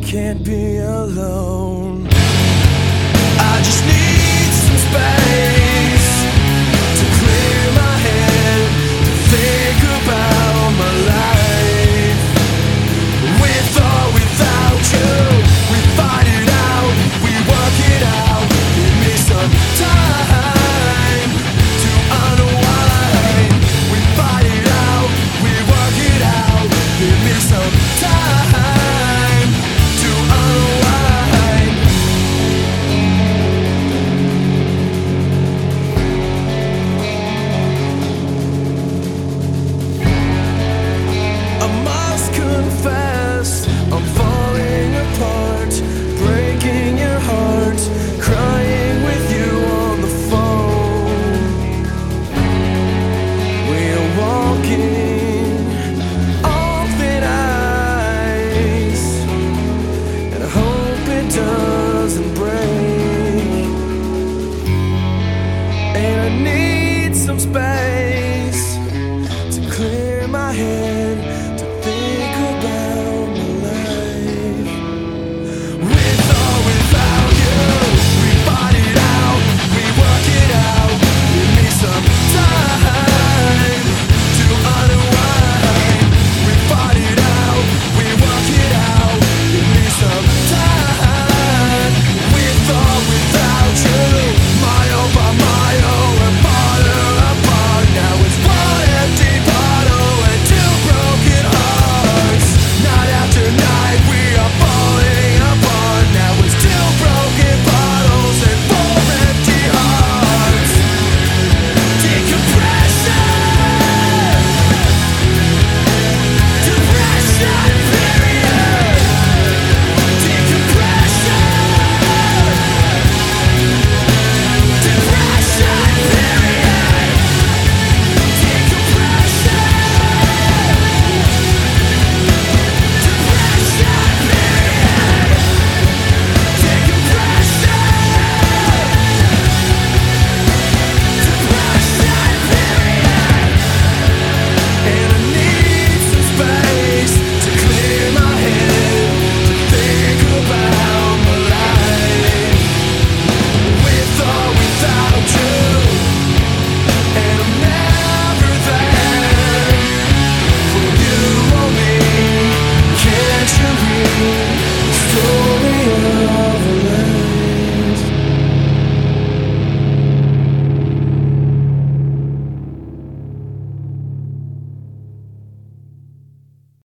can't be alone. I just need some space to clear my head, to think about my life. With or without you, we fight it out, we work it out. Give me some time to unwind. We fight it out, we work it out. Give me some time to unwind. I must confess, I'm falling apart, breaking your heart, crying with you on the phone. We're walking on thin ice, and I hope it doesn't break. And I need some space